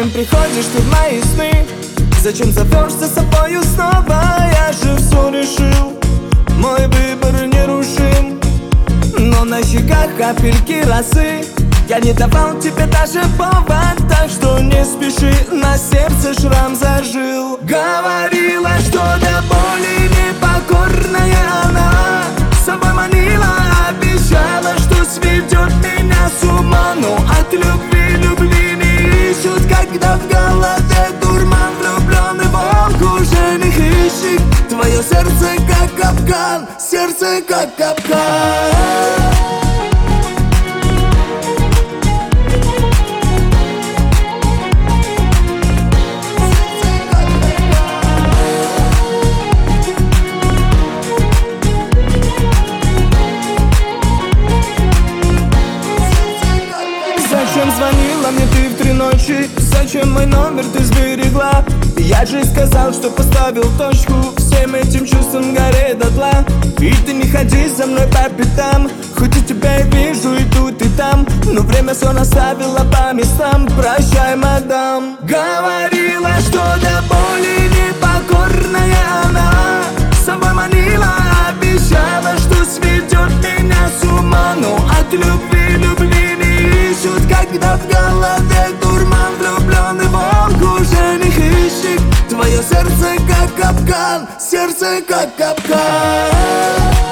Зачем приходишь ты в мои сны? Зачем зовешь за собою снова? Я же все решил, мой выбор нерушим. Но на щеках капельки росы, я не давал тебе даже повод. Так что не спеши, на сердце шрам зажил. Говорила, что до боли непокорная она, с собой манила, обещала, что сведет меня с ума. Но от любви не ищут, когда в голове дурман. Влюбленный волк уже не хищник. Твое сердце как капкан, сердце как капкан. Зачем звонила мне ты в 3 ночи? Зачем мой номер ты сберегла? Я же сказал, что поставил точку всем этим чувствам, горе дотла. И ты не ходи за мной по пятам, хоть и тебя я вижу и тут и там. Но время все наставило по местам. Прощай, мадам. Говорила, что до боли непокорная она, с собой манила, обещала, что сведет меня с ума. Но от любви не ищут, когда в голове дурман. Влюбленный волк уже не хищник. Твое сердце как капкан, сердце как капкан.